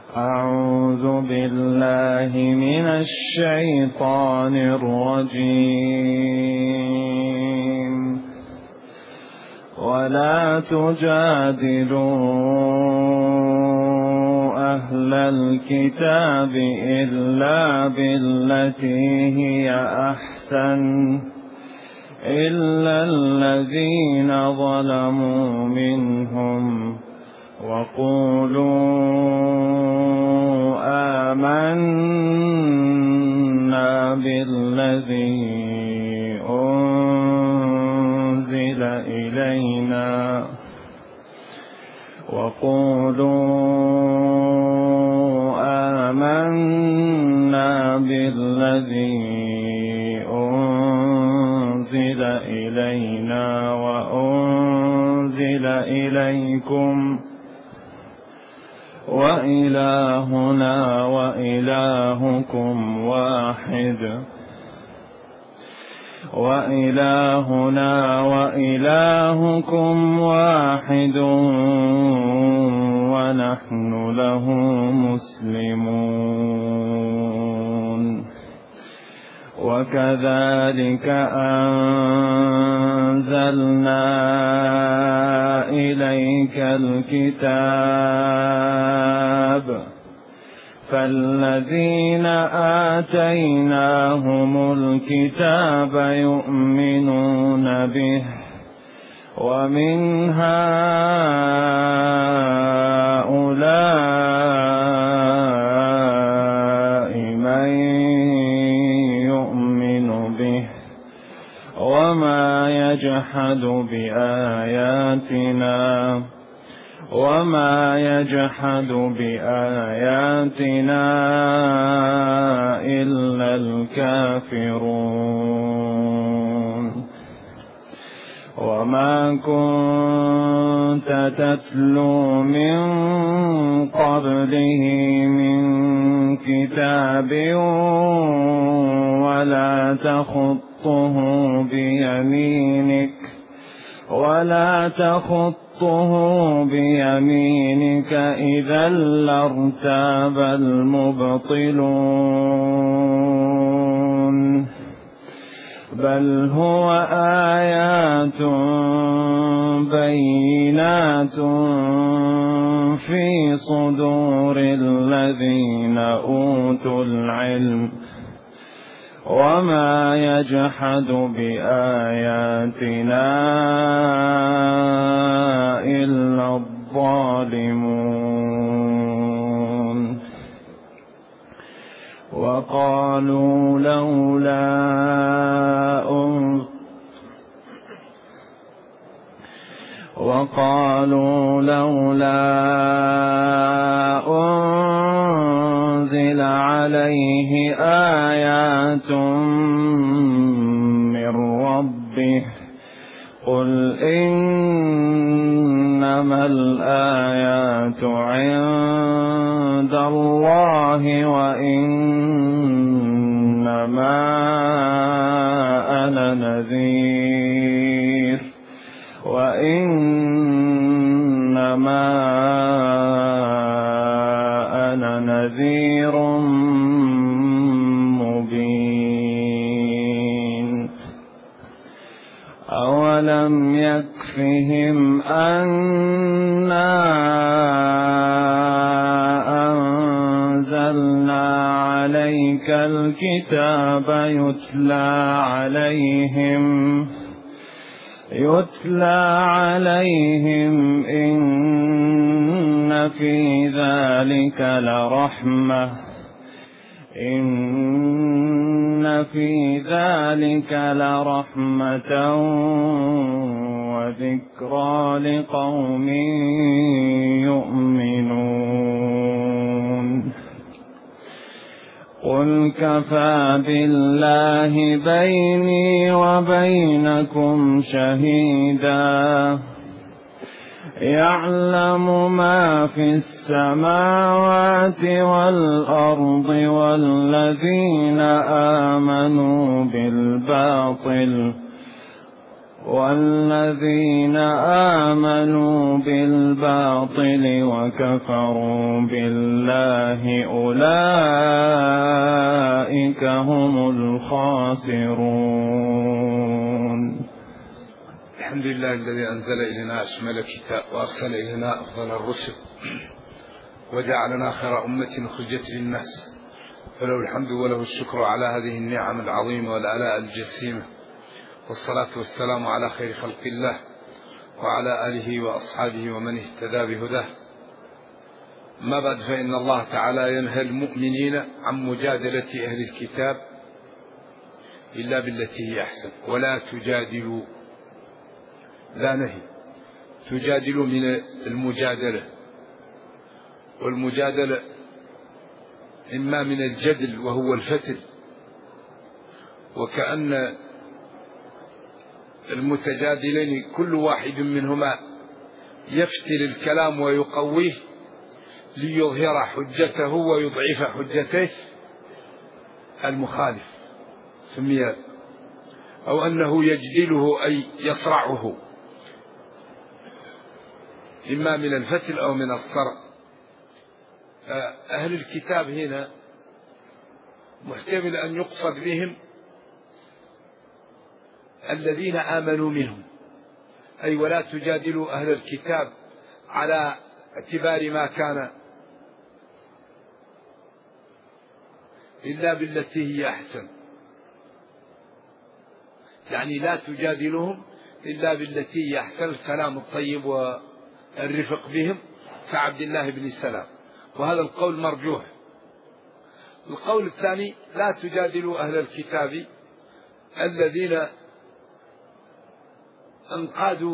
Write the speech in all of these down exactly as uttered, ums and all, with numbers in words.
أعوذ بالله من الشيطان الرجيم. ولا تجادلوا أهل الكتاب إلا بالتي هي أحسن إلا الذين ظلموا منهم وقولوا آمنا بالذي أنزل إلينا وقولوا آمنا بالذي أنزل إلينا وأنزل إليكم وإلهنا وإلهكم واحد وإلهنا وإلهكم واحد ونحن له مسلمون. وكذلك أنزلنا إليك الكتاب فالذين آتيناهم الكتاب يؤمنون به ومن هؤلاء من يؤمن به وما يجحد بآياتنا وما يجحد بآياتنا إلا الكافرون. وما كنت تتلو من قبله من كتاب ولا تخطه بيمينك ولا تخطه بيمينك إذا لارتاب المبطلون بل هو آيات بينات في صدور الذين أوتوا العلم وما يجحد بآياتنا إلا الظالمون. وقالوا لولا أنزل وقالوا لولا أنزل عليه آيات من ربه قل إنما الآيات عند الله وإنما أنا نذير وإنما أنا نذير مبين. أولم يكفهم أنا أنزلنا عليك الكتاب يتلى عليهم يتلى عليهم إن في ذلك لرحمة إن في ذلك لرحمة وذكرى لقوم يؤمنون. قل كفى بالله بيني وبينكم شهيدا يعلم ما في السماوات والأرض والذين آمنوا بالباطل والذين آمنوا بالباطل وكفروا بالله أولئك هم الخاسرون. الحمد لله الذي أنزل إلينا أشمل كتاب وأرسل إلينا أفضل الرسل وجعلنا خير أمة أخرجت للناس، فله الحمد وله الشكر على هذه النعم العظيمة والآلاء الجسيمة، والصلاة والسلام على خير خلق الله وعلى آله وأصحابه ومن اهتدى بهداه. ما بعد، فإن الله تعالى ينهى المؤمنين عن مجادلة أهل الكتاب إلا بالتي هي أحسن، ولا تجادلوا، لا نهي، تجادلوا من المجادلة، والمجادلة إما من الجدل وهو الفتل، وكأن المتجادلين كل واحد منهما يفتل الكلام ويقويه ليظهر حجته ويضعف حجته المخالف، سمي، أو أنه يجدله أي يصرعه، إما من الفتل أو من الصرع. أهل الكتاب هنا محتمل أن يقصد بهم الذين آمنوا منهم، أي ولا تجادلوا أهل الكتاب على اعتبار ما كان إلا بالتي هي أحسن، يعني لا تجادلهم إلا بالتي هي أحسن، الكلام الطيب والرفق بهم كعبد الله بن سلام، وهذا القول مرجوح. القول الثاني: لا تجادلوا أهل الكتاب الذين انقادوا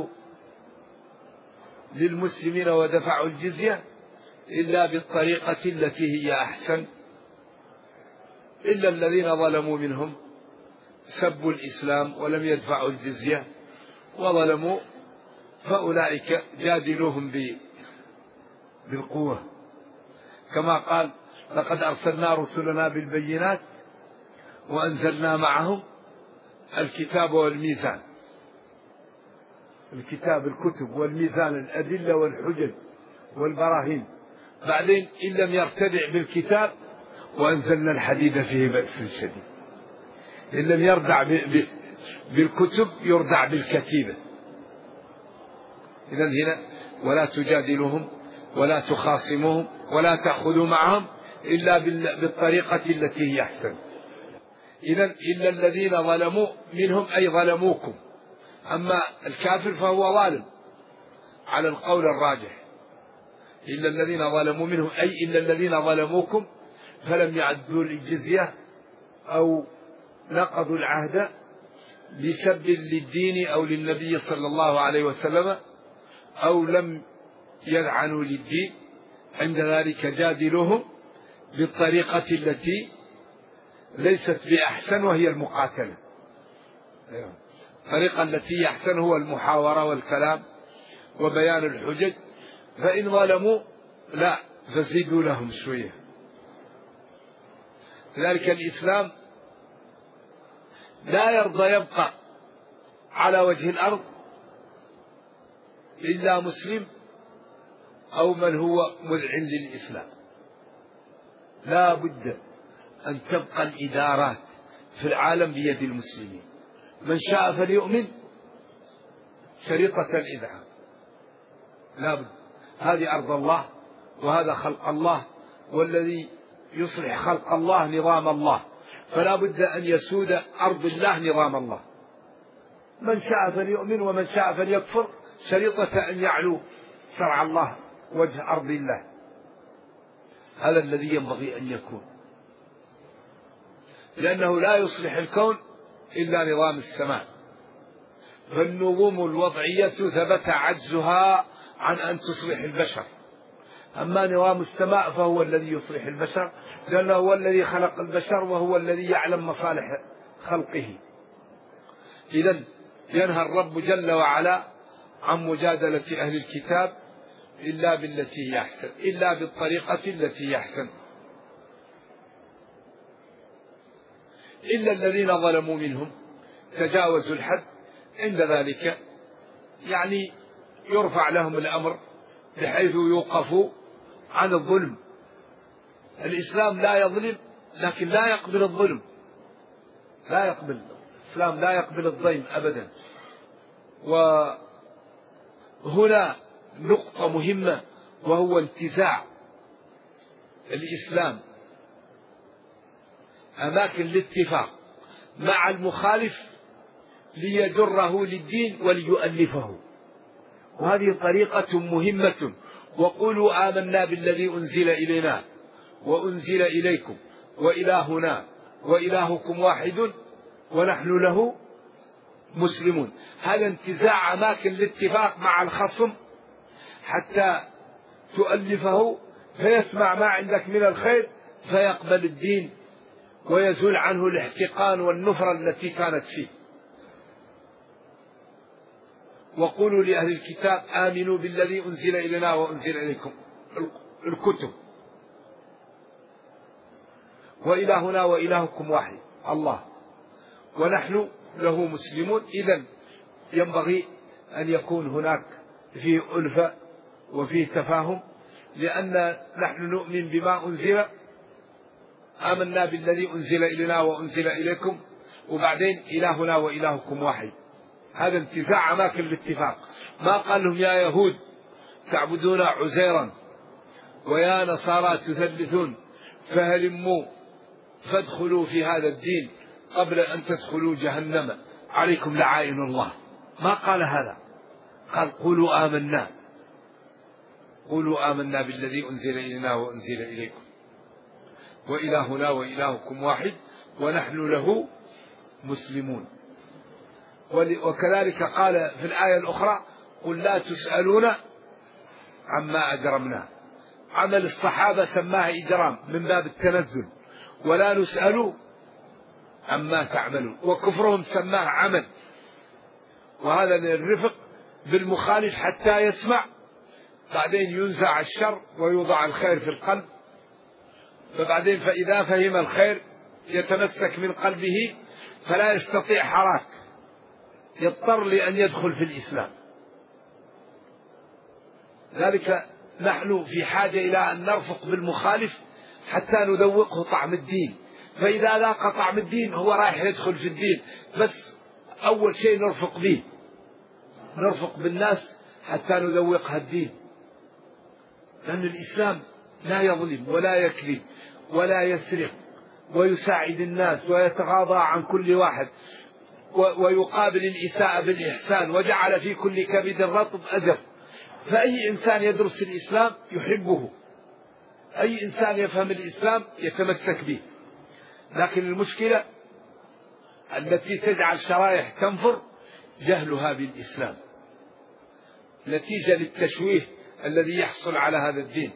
للمسلمين ودفعوا الجزية إلا بالطريقة التي هي أحسن، إلا الذين ظلموا منهم سبوا الإسلام ولم يدفعوا الجزية وظلموا، فأولئك جادلوهم بالقوة، كما قال: لقد أرسلنا رسلنا بالبينات وأنزلنا معهم الكتاب والميزان، الكتاب الكتب والميزان الأدلة والحجج والبراهين، بعدين إن لم يرتدع بالكتاب وأنزلنا الحديد فيه بأس شديد، إن لم يردع بالكتب يردع بالكتيبة. إذن هنا ولا تجادلهم ولا تخاصموهم ولا تأخذوا معهم إلا بالطريقة التي هي أحسن. إذن إلا الذين ظلموا منهم أي ظلموكم، أما الكافر فهو ظالم على القول الراجح، إلا الذين ظلموا منهم أي إلا الذين ظلموكم فلم يعدوا الجزية أو نقضوا العهد بسب للدين أو للنبي صلى الله عليه وسلم، أو لم يلعنوا للدين، عند ذلك جادلوهم بالطريقة التي ليست بأحسن وهي المقاتلة. الطريقة التي أحسن هو المحاورة والكلام وبيان الحجج، فإن ظلموا لا فزيدوا لهم شوية. لذلك الإسلام لا يرضى يبقى على وجه الأرض إلا مسلم أو من هو مذعن للإسلام، لا بد أن تبقى الإدارات في العالم بيد المسلمين، من شاء فليؤمن، شريطة الإذعان، لا بد، هذه أرض الله وهذا خلق الله، والذي يصلح خلق الله نظام الله، فلا بد أن يسود أرض الله نظام الله، من شاء فليؤمن ومن شاء فليكفر، شريطة أن يعلو شرع الله وجه أرض الله، هذا الذي ينبغي أن يكون، لأنه لا يصلح الكون إلا نظام السماء، فالنظم الوضعية ثبت عجزها عن أن تصلح البشر، أما نظام السماء فهو الذي يصلح البشر، لأنه هو الذي خلق البشر وهو الذي يعلم مصالح خلقه. إذن ينهى الرب جل وعلا عن مجادلة أهل الكتاب إلا بالتي هي أحسن، إلا بالطريقة التي هي أحسن، إلا الذين ظلموا منهم تجاوزوا الحد، عند ذلك يعني يرفع لهم الأمر بحيث يوقفوا عن الظلم. الإسلام لا يظلم لكن لا يقبل الظلم، لا يقبل الإسلام لا يقبل الظلم أبدا. وهنا نقطة مهمة، وهو انتزاع الإسلام أماكن الاتفاق مع المخالف ليجره للدين وليؤلفه، وهذه طريقة مهمة. وقولوا آمنا بالذي أنزل إلينا وأنزل إليكم وإلهنا وإلهكم واحد ونحن له مسلمون. هذا انتزاع أماكن الاتفاق مع الخصم حتى تؤلفه فيسمع ما عندك من الخير فيقبل الدين ويزول عنه الاحتقان والنفرة التي كانت فيه. وقولوا لأهل الكتاب آمنوا بالذي أنزل إلينا وأنزل إليكم الكتب وإلهنا وإلهكم واحد الله ونحن له مسلمون. إذن ينبغي أن يكون هناك فيه ألفة وفيه تفاهم، لأن نحن نؤمن بما أنزل، آمنا بالذي أنزل إلينا وأنزل إليكم، وبعدين إلهنا وإلهكم واحد. هذا انتزاع أماكن الاتفاق. ما قال لهم يا يهود تعبدون عزيرا ويا نصارى تثلثون فهلموا فادخلوا في هذا الدين قبل أن تدخلوا جهنم عليكم لعائن الله. ما قال هذا، قال قولوا آمنا، قولوا آمنا بالذي أنزل إلينا وأنزل إليكم وإلهنا وإلهكم واحد ونحن له مسلمون. وكذلك قال في الآية الأخرى قل لا تسألون عما أجرمنا. عمل الصحابة سماه إجرام من باب التنزل، ولا نسأل عما تعملون. وكفرهم سماه عمل، وهذا للرفق بالمخالف حتى يسمع، بعدين ينزع الشر ويوضع الخير في القلب، فبعدين فإذا فهم الخير يتمسك من قلبه فلا يستطيع حراك، يضطر لأن يدخل في الإسلام. ذلك نحن في حاجة إلى أن نرفق بالمخالف حتى نذوقه طعم الدين، فإذا ذاق طعم الدين هو رايح يدخل في الدين. بس أول شيء نرفق به، نرفق بالناس حتى نذوقها الدين، لأن الإسلام لا يظلم ولا يكذب ولا يسرق ويساعد الناس ويتغاضى عن كل واحد ويقابل الإساءة بالإحسان، وجعل في كل كبد رطب أجر. فأي إنسان يدرس الإسلام يحبه، أي إنسان يفهم الإسلام يتمسك به. لكن المشكلة التي تجعل شرائح تنفر جهلها بالإسلام نتيجة للتشويه الذي يحصل على هذا الدين.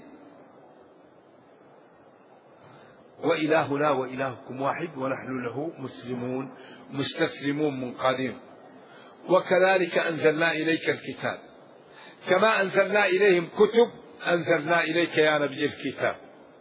وإلهنا وإلهكم واحد ونحن له مسلمون مستسلمون منقادين. وكذلك أنزلنا إليك الكتاب كما أنزلنا إليهم كتب أنزلنا إليك يا نبي الكتاب.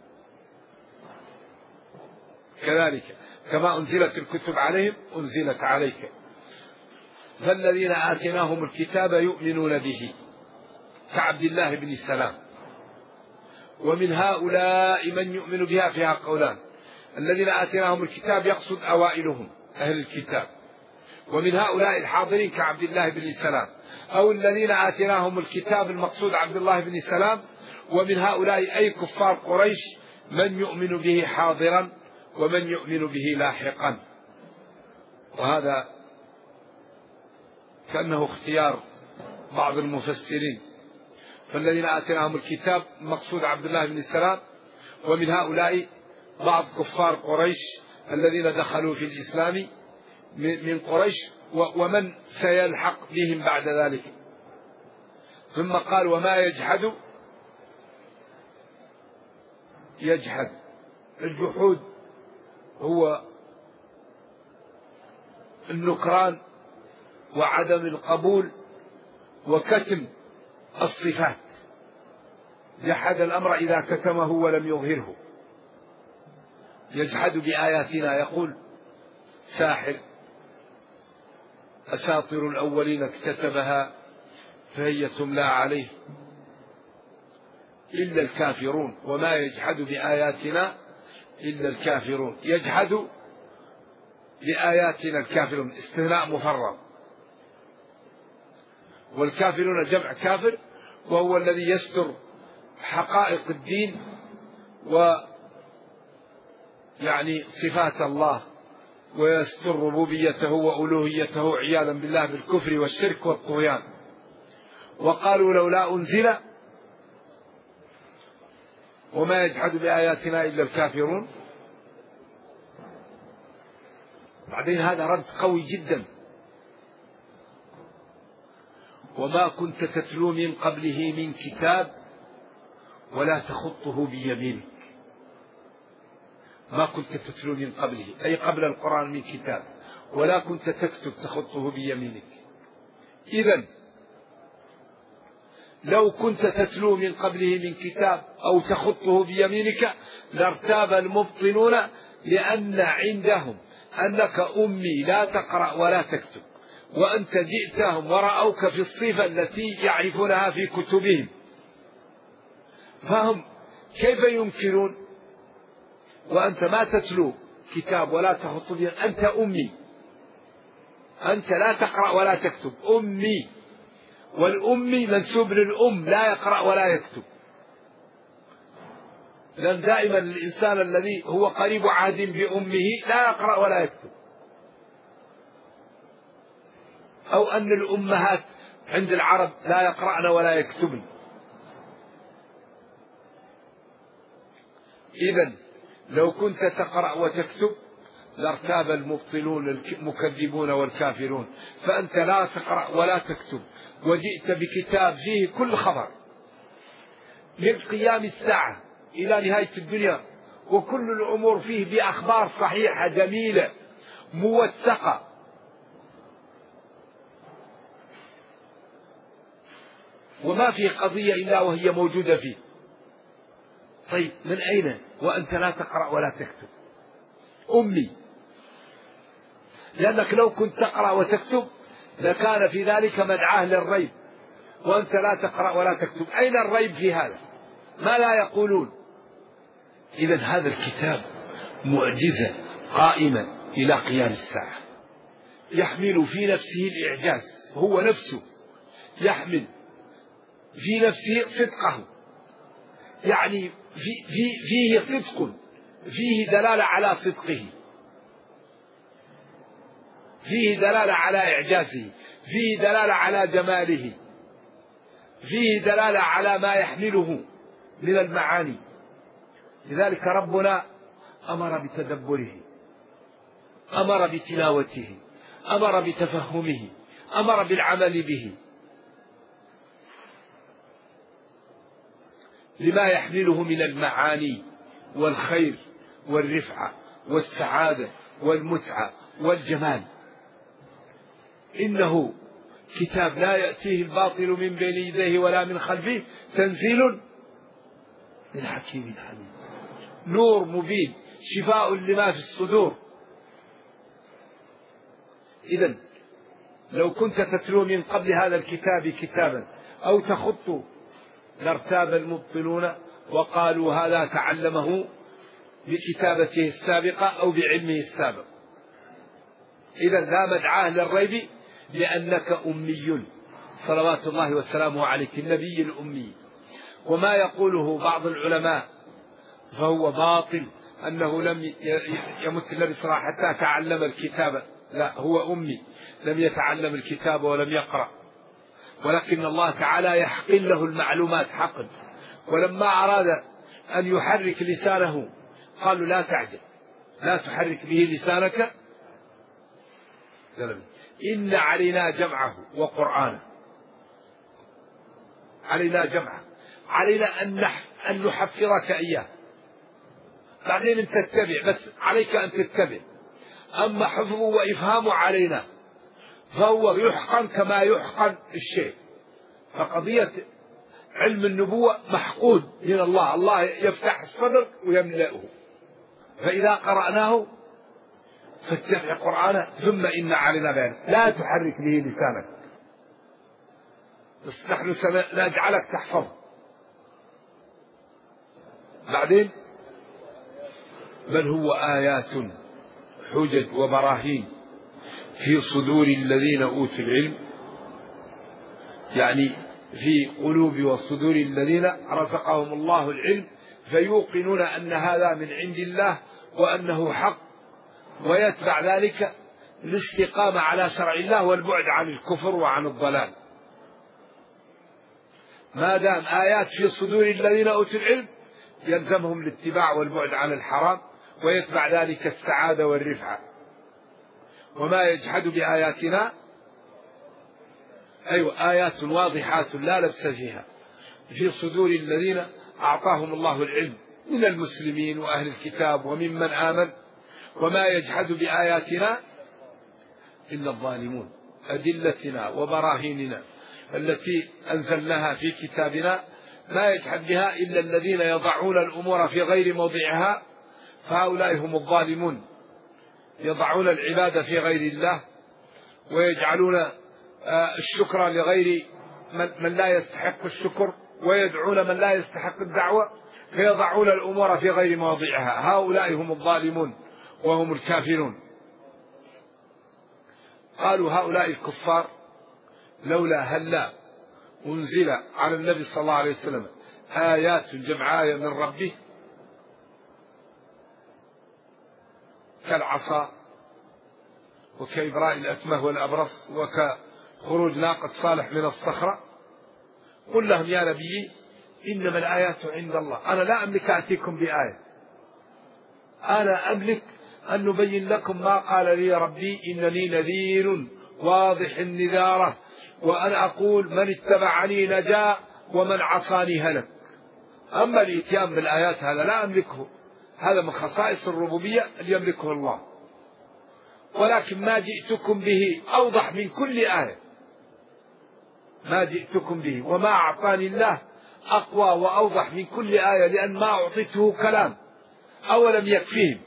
كذلك كما أنزلت الكتب عليهم أنزلت عليك. فالذين آتيناهم الكتاب يؤمنون به كعبد الله بن السلام. ومن هؤلاء من يؤمن بها فيها قولان. الذين آتيناهم الكتاب يقصد أوائلهم أهل الكتاب، ومن هؤلاء الحاضرين كعبد الله بن السلام، أو الذين آتيناهم الكتاب المقصود عبد الله بن السلام. ومن هؤلاء أي كفار قريش من يؤمن به حاضرا ومن يؤمن به لاحقا. وهذا كأنه اختيار بعض المفسرين. فالذين آتيناهم الكتاب مقصود عبد الله بن السلام، ومن هؤلاء بعض كفار قريش الذين دخلوا في الإسلام من قريش ومن سيلحق بهم بعد ذلك. ثم قال وما يجحد يجحد. الجحود هو النكران وعدم القبول وكتم الصفات. جحد الأمر إذا كتمه ولم يظهره. يجحد بآياتنا، يقول ساحر، أساطير الأولين اكتتبها فهي تملى عليه إلا الكافرون وما يجحد بآياتنا إلا الكافرون. يجحد بآياتنا الكافرون استثناء مفرغ، والكافرون جمع كافر وهو الذي يستر حقائق الدين ويعني صفات الله ويستر ربوبيته وألوهيته عياذا بالله بالكفر والشرك والطغيان. وقالوا لولا أنزل وما يجحد بآياتنا إلا الكافرون. بعدين هذا رد قوي جدا. وما كنت تتلو من قبله من كتاب ولا تخطه بيمينك. ما كنت تتلو من قبله أي قبل القرآن من كتاب، ولا كنت تكتب تخطه بيمينك. إذن لو كنت تتلو من قبله من كتاب أو تخطه بيمينك لارتاب المبطلون، لأن عندهم أنك أمي لا تقرأ ولا تكتب، وأنت جئتهم ورأوك في الصفة التي يعرفونها في كتبهم، فهم كيف ينكرون وأنت ما تتلو كتاب ولا تخط به؟ أنت أمي، أنت لا تقرأ ولا تكتب، أمي، والأمي منسوب للأم لا يقرأ ولا يكتب، لأن دائما الإنسان الذي هو قريب عهد بأمه لا يقرأ ولا يكتب. أو أن الأمهات عند العرب لا يقرأن ولا يكتبن. إذن لو كنت تقرأ وتكتب لارتاب المبطلون المكذبون والكافرون، فأنت لا تقرأ ولا تكتب وجئت بكتاب فيه كل خبر من قيام الساعة إلى نهاية الدنيا، وكل الأمور فيه بأخبار صحيحة جميلة موثقة. وما في قضية إلا وهي موجودة فيه. طيب من أين وأنت لا تقرأ ولا تكتب؟ أمي، لأنك لو كنت تقرأ وتكتب لكان في ذلك مدعاة للريب، وأنت لا تقرأ ولا تكتب، أين الريب في هذا؟ ما لا يقولون؟ إذن هذا الكتاب معجزة قائمة إلى قيام الساعة، يحمل في نفسه الإعجاز، هو نفسه يحمل في نفسه صدقه، يعني في في فيه صدق، فيه دلالة على صدقه، فيه دلالة على إعجازه، فيه دلالة على جماله، فيه دلالة على ما يحمله من المعاني. لذلك ربنا أمر بتدبره، أمر بتلاوته، أمر بتفهمه، أمر بالعمل به، لما يحمله من المعاني والخير والرفعة والسعادة والمتعة والجمال. إنه كتاب لا يأتيه الباطل من بين يديه ولا من خلفه، تنزيل من حكيم حميد، نور مبين، شفاء لما في الصدور. إذن لو كنت تتلو من قبل هذا الكتاب كتابا أو تخط لارتاب المبطلون وقالوا هذا تعلمه بكتابته السابقة أو بعلمه السابق. إذن لا مدعاه للريب، لأنك أمي صلوات الله وسلامه عليك، النبي الأمي. وما يقوله بعض العلماء فهو باطل، أنه لم يمت النبي صلى الله عليه وسلم حتى تعلم الكتاب، لا، هو أمي لم يتعلم الكتاب ولم يقرأ، ولكن الله تعالى يحقن له المعلومات حقا. ولما أراد أن يحرك لسانه قالوا لا تعجل، لا تحرك به لسانك، إن علينا جمعه وقرآنه، علينا جمعه، علينا أن نحفظك إياه، بعدين أن تتبع، بس عليك أن تتبع. أما حفظه وإفهامه علينا، فهو يحقن كما يحقن الشيء. فقضية علم النبوة محقود من الله، الله يفتح الصدر ويملأه، فإذا قرأناه فاتبع قرآنه ثم إن علينا بيانه. لا تحرك به لسانك، بس نحن سنجعلك تحفظ. بعدين بل هو آيات حجج وبراهين في صدور الذين أوتوا العلم، يعني في قلوب وصدور الذين رزقهم الله العلم فيوقنون أن هذا من عند الله وأنه حق، ويتبع ذلك الاستقامة على شرع الله والبعد عن الكفر وعن الضلال. ما دام آيات في صدور الذين أوتوا العلم يلزمهم الاتباع والبعد عن الحرام، ويتبع ذلك السعادة والرفعة. وما يجحد بآياتنا أيوة آيات واضحات لا لبس فيها في صدور الذين أعطاهم الله العلم من المسلمين وأهل الكتاب وممن آمن. وما يجحد بآياتنا إلا الظالمون. أدلتنا وبراهيننا التي أنزلناها في كتابنا ما يجحد بها إلا الذين يضعون الأمور في غير موضعها، فهؤلاء هم الظالمون، يضعون العبادة في غير الله ويجعلون الشكر لغير من لا يستحق الشكر، ويدعون من لا يستحق الدعوة، فيضعون الأمور في غير مواضعها. هؤلاء هم الظالمون وهم الكافرون. قالوا هؤلاء الكفار لولا هلا أنزل على النبي صلى الله عليه وسلم آيات جمع آية من ربه كالعصا وكإبراء الأكمه والأبرص وكخروج ناقة صالح من الصخرة. قل لهم يا نبي إنما الآيات عند الله، أنا لا أملك أتيكم بآية، أنا أملك أن نبين لكم ما قال لي ربي إنني نذير واضح النذارة، وأنا أقول من اتبعني نجا ومن عصاني هلك. أما الإتيان بالآيات هذا لا أملكه، هذا من خصائص الربوبية اللي يملكه الله، ولكن ما جئتكم به أوضح من كل آية، ما جئتكم به وما أعطاني الله أقوى وأوضح من كل آية، لأن ما أعطيته كلام. أولم يكفيهم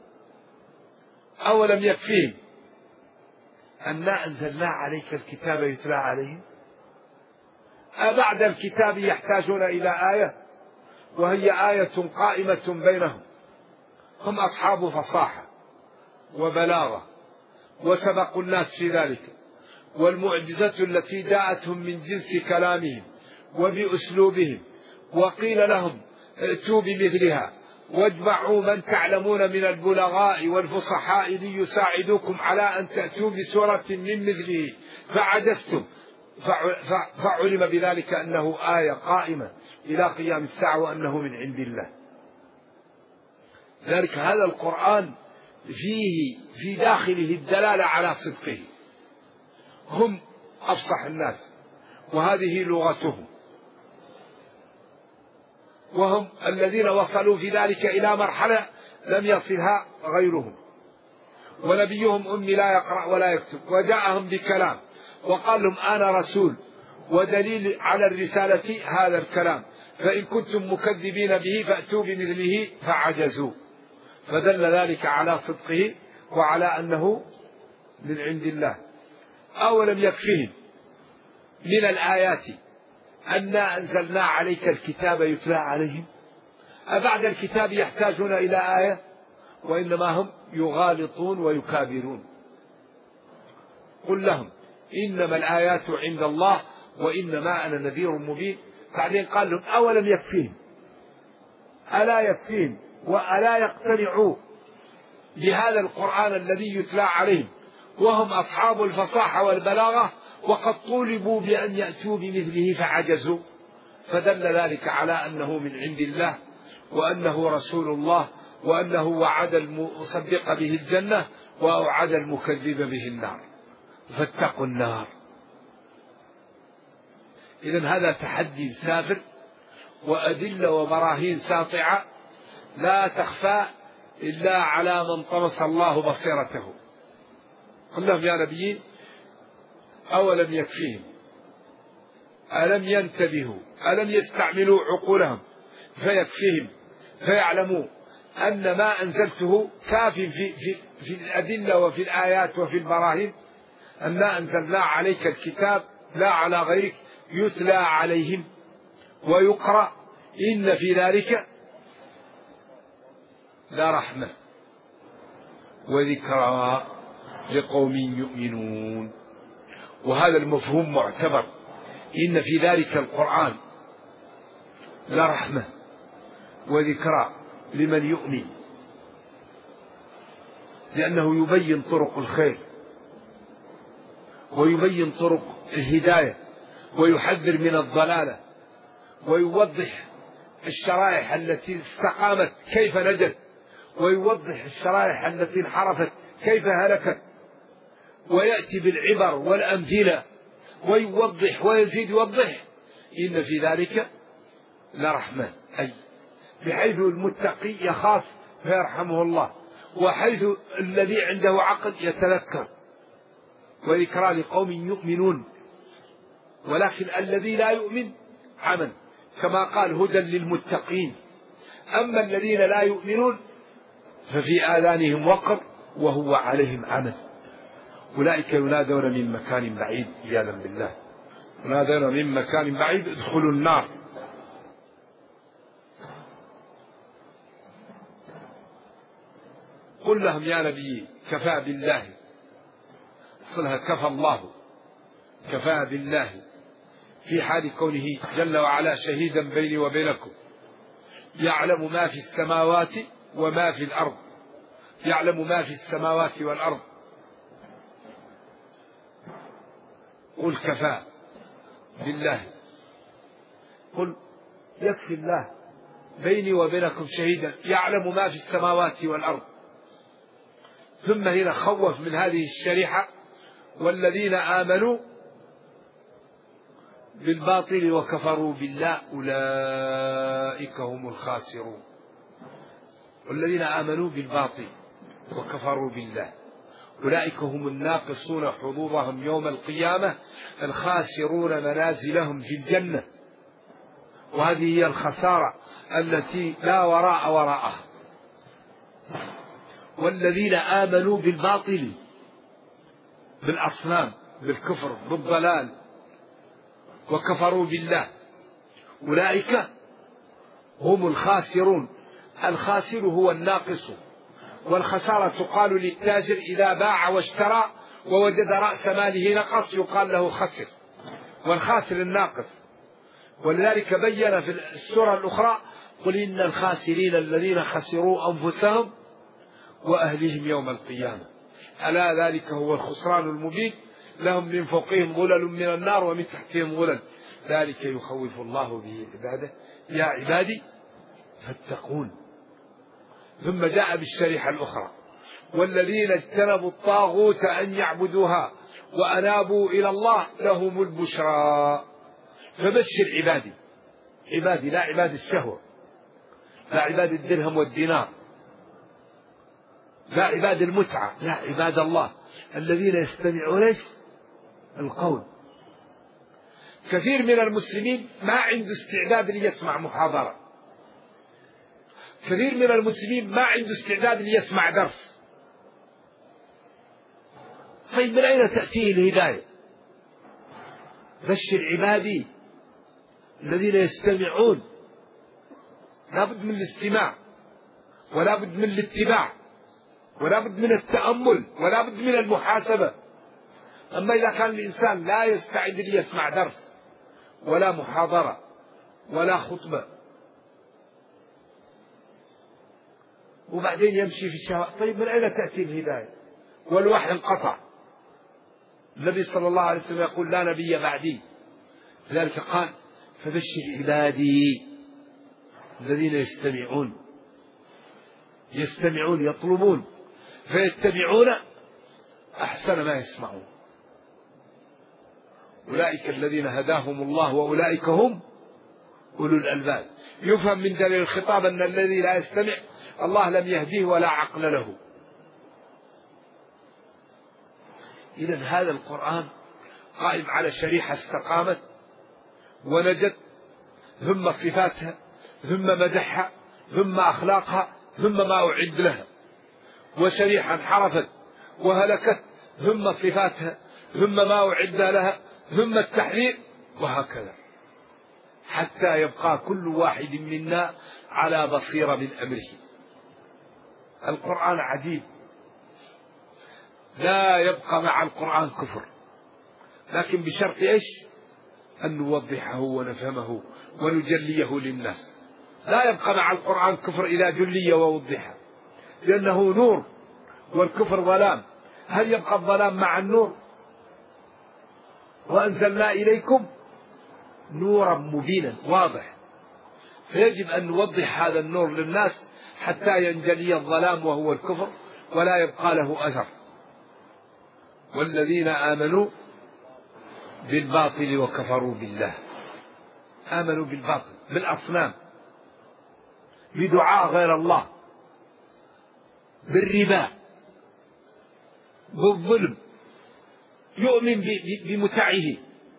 أولم يكفيهم أنا أنزلنا عليك الكتاب يتلى عليهم؟ أبعد الكتاب يحتاجون إلى آية؟ وهي آية قائمة بينهم، هم أصحاب فصاحة وبلاغة وسبقوا الناس في ذلك، والمعجزة التي جاءتهم من جنس كلامهم وبأسلوبهم، وقيل لهم ائتوا بمثلها واجمعوا من تعلمون من البلغاء والفصحاء ليساعدوكم على أن تأتوا بسورة من مثله فعجزتم، فعلم بذلك أنه آية قائمة إلى قيام الساعة وأنه من عند الله. ذلك هذا القرآن فيه في داخله الدلالة على صدقه. هم أفصح الناس وهذه لغتهم، وهم الذين وصلوا في ذلك إلى مرحلة لم يصلها غيرهم، ونبيهم أمي لا يقرأ ولا يكتب، وجاءهم بكلام وقال لهم أنا رسول، ودليل على الرسالة هذا الكلام، فإن كنتم مكذبين به فأتوا بمثله فعجزوا، فدل ذلك على صدقه وعلى أنه من عند الله. أولم يكفيهم من الآيات أنا أنزلنا عليك الكتاب يتلى عليهم؟ أبعد الكتاب يحتاجون إلى آية؟ وإنما هم يغالطون ويكابرون. قل لهم إنما الآيات عند الله وإنما أنا نذير مبين. بعدين قال لهم أولم يكفيهم، ألا يكفيهم وألا يقتنعوا بهذا القرآن الذي يتلى عليهم وهم أصحاب الفصاحة والبلاغة، وقد طولبوا بأن يأتوا بمثله فعجزوا، فدل ذلك على أنه من عند الله وأنه رسول الله وأنه وعد المصدق به الجنة وأوعد المكذب به النار، فاتقوا النار. إذن هذا تحدي سافر وأدلة وبراهين ساطعة لا تخفى إلا على من طمس الله بصيرته. قل لهم يا نبيين أولم يكفيهم، ألم ينتبهوا، ألم يستعملوا عقولهم فيكفيهم فيعلموا أن ما أنزلته كاف في, في, في الأدلة وفي الآيات وفي البراهين، أن أنزلنا عليك الكتاب لا على غيرك يتلى عليهم ويقرأ إن في ذلك لرحمة وذكرى لقوم يؤمنون. وهذا المفهوم معتبر، إن في ذلك القرآن لرحمة وذكرى لمن يؤمن، لأنه يبين طرق الخير ويبين طرق الهداية ويحذر من الضلالة ويوضح الشرائح التي استقامت كيف نجت ويوضح الشرائح التي انحرفت كيف هلكت، ويأتي بالعبر والأمثلة ويوضح ويزيد يوضح إن في ذلك لرحمة، أي بحيث المتقي يخاف فيرحمه الله، وحيث الذي عنده عقل يتذكر، وذكرى لقوم يؤمنون. ولكن الذي لا يؤمن عمل، كما قال هدى للمتقين. أما الذين لا يؤمنون ففي آذانهم وقر وهو عليهم عمل، أولئك ينادون من مكان بعيد، عياذا بالله، ينادون من مكان بعيد ادخلوا النار. قل لهم يا نبي كفى بالله، صلها كفى الله، كفى بالله في حال كونه جل وعلا شهيدا بيني وبينكم، يعلم ما في السماوات وما في الأرض، يعلم ما في السماوات والأرض. قل كفى بالله، قل يكفي الله بيني وبينكم شهيدا يعلم ما في السماوات والأرض. ثم هنا خوف من هذه الشريحة: والذين آمنوا بالباطل وكفروا بالله أولئك هم الخاسرون. والذين آمنوا بالباطل وكفروا بالله أولئك هم الناقصون حظوظهم يوم القيامة الخاسرون منازلهم في الجنة. وهذه هي الخسارة التي لا وراء وراءها. والذين آمنوا بالباطل، بالأصنام، بالكفر، بالضلال، وكفروا بالله أولئك هم الخاسرون. الخاسر هو الناقص، والخسارة تقال للتاجر إذا باع واشترى ووجد رأس ماله نقص يقال له خسر، والخاسر الناقص. ولذلك بين في السورة الأخرى: قل إن الخاسرين الذين خسروا أنفسهم وأهلهم يوم القيامة ألا ذلك هو الخسران المبين، لهم من فوقهم ظلل من النار ومن تحتهم ظلل ذلك يخوف الله به عباده يا عبادي فاتقون. ثم جاء بالشريحة الأخرى: والذين اجتنبوا الطاغوت أن يعبدوها وأنابوا إلى الله لهم البشرى. فبشر عبادي، عبادي لا عباد الشهوة، لا عباد الدرهم والدينار، لا عباد المتعة، لا عباد الله الذين يستمعون القول. كثير من المسلمين ما عنده استعداد ليسمع محاضرة، كثير من المسلمين ما عنده استعداد ليسمع درس. طيب من أين تأتيه الهداية؟ بشر عبادي الذين يستمعون، لا بد من الاستماع، ولا بد من الاتباع، ولا بد من التأمل، ولا بد من المحاسبة. أما إذا كان الإنسان لا يستعد ليسمع درس ولا محاضرة ولا خطبة، وبعدين يمشي في الشهوات، طيب من أين تأتي الهداية؟ والوحي انقطع. النبي صلى الله عليه وسلم يقول: لا نبي بعدي. لذلك قال: فبشر عبادي الذين يستمعون، يستمعون يطلبون فيتبعون أحسن ما يسمعون. أولئك الذين هداهم الله وأولئك هم أولو الألباب. يفهم من دليل الخطاب أن الذي لا يستمع الله لم يهديه ولا عقل له. إذن هذا القرآن قائم على شريحة استقامت ونجت، ثم صفاتها، ثم مدحها، ثم أخلاقها، ثم ما أعد لها، وشريحة انحرفت وهلكت ثم صفاتها، ثم ما أعد لها، ثم التحذير، وهكذا حتى يبقى كل واحد منا على بصيرة من أمره. القرآن عجيب، لا يبقى مع القرآن كفر، لكن بشرط إيش؟ أن نوضحه ونفهمه ونجليه للناس. لا يبقى مع القرآن كفر إذا جلي ووضح، لأنه نور والكفر ظلام. هل يبقى الظلام مع النور؟ وأنزلنا إليكم نورا مبينا واضح، فيجب أن نوضح هذا النور للناس حتى ينجلي الظلام وهو الكفر ولا يبقى له أثر. والذين آمنوا بالباطل وكفروا بالله، آمنوا بالباطل، بالأصنام، بدعاء غير الله، بالربا، بالظلم، يؤمن بمتعه،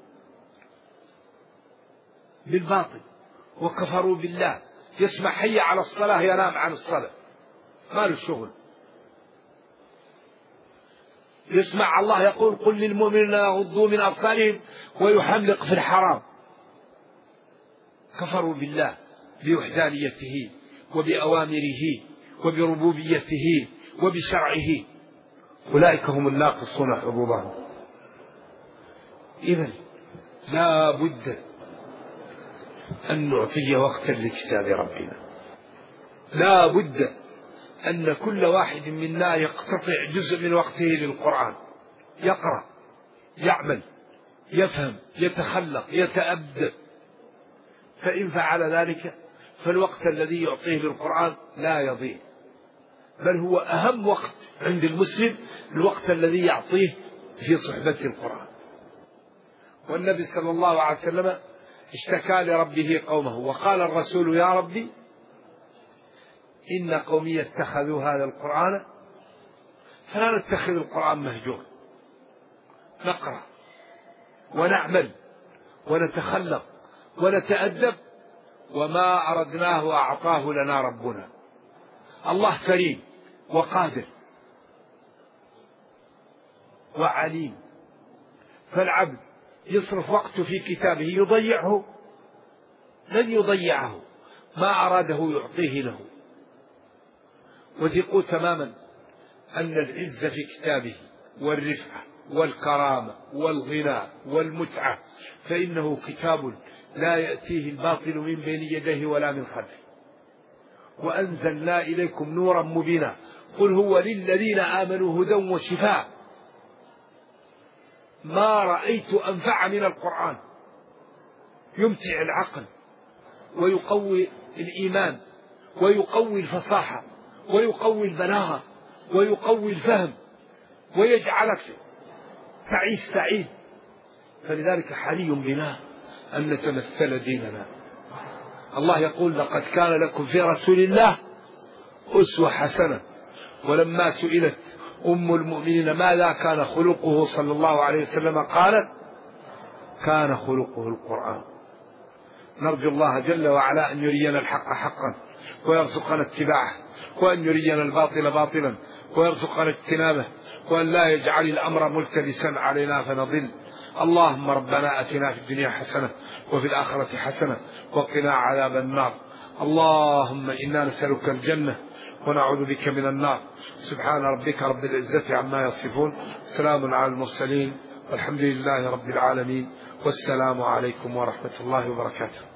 بالباطل، وكفروا بالله. يسمع حي على الصلاة ينام عن الصلاة، ما له شغل. يسمع الله يقول قل للمؤمنين يغضوا من أبصارهم ويحملق في الحرام. كفروا بالله بوحدانيته وبأوامره وبربوبيته وبشرعه، أولئك هم الناقصون حظوظهم. إذن لا بد أن نعطي وقتا لكتاب ربنا، لا بد أن كل واحد منا يقتطع جزء من وقته للقرآن، يقرأ، يعمل، يفهم، يتخلق، يتأدب. فإن فعل ذلك فالوقت الذي يعطيه للقرآن لا يضيع، بل هو أهم وقت عند المسلم، الوقت الذي يعطيه في صحبة القرآن. والنبي صلى الله عليه وسلم اشتكى لربه قومه وقال الرسول يا ربي إن قومي اتخذوا هذا القرآن فلا نتخذ القرآن مهجور، نقرأ ونعمل ونتخلق ونتأدب، وما أردناه أعطاه لنا ربنا. الله كريم وقادر وعليم، فالعبد يصرف وقته في كتابه يضيعه؟ لن يضيعه، ما أراده يعطيه له. وثقوا تماما أن العز في كتابه والرفعة والكرامة والغنى والمتعة، فإنه كتاب لا يأتيه الباطل من بين يديه ولا من خلفه. وأنزلنا إليكم نورا مبينا، قل هو للذين آمنوا هدى وشفاء. ما رأيت أنفع من القرآن، يمتع العقل ويقوي الإيمان ويقوي الفصاحة ويقوي البلاغة ويقوي الفهم ويجعلك تعيش سعيد. فلذلك حري بنا أن نتمثل ديننا. الله يقول لقد كان لكم في رسول الله أسوة حسنة. ولما سئلت أم المؤمنين ماذا كان خلقه صلى الله عليه وسلم قالت كان خلقه القرآن. نرجو الله جل وعلا أن يرينا الحق حقا ويرزقنا اتباعه، وأن يرينا الباطل باطلا ويرزقنا اجتنابه، وأن لا يجعل الأمر ملتبسا علينا فنضل. اللهم ربنا أتنا في الدنيا حسنة وفي الآخرة حسنة وقنا عذاب النار. اللهم إنا نسألك الجنة ونعوذ بك من النار. سبحان ربك رب العزة عما يصفون، سلام على المرسلين، والحمد لله رب العالمين، والسلام عليكم ورحمة الله وبركاته.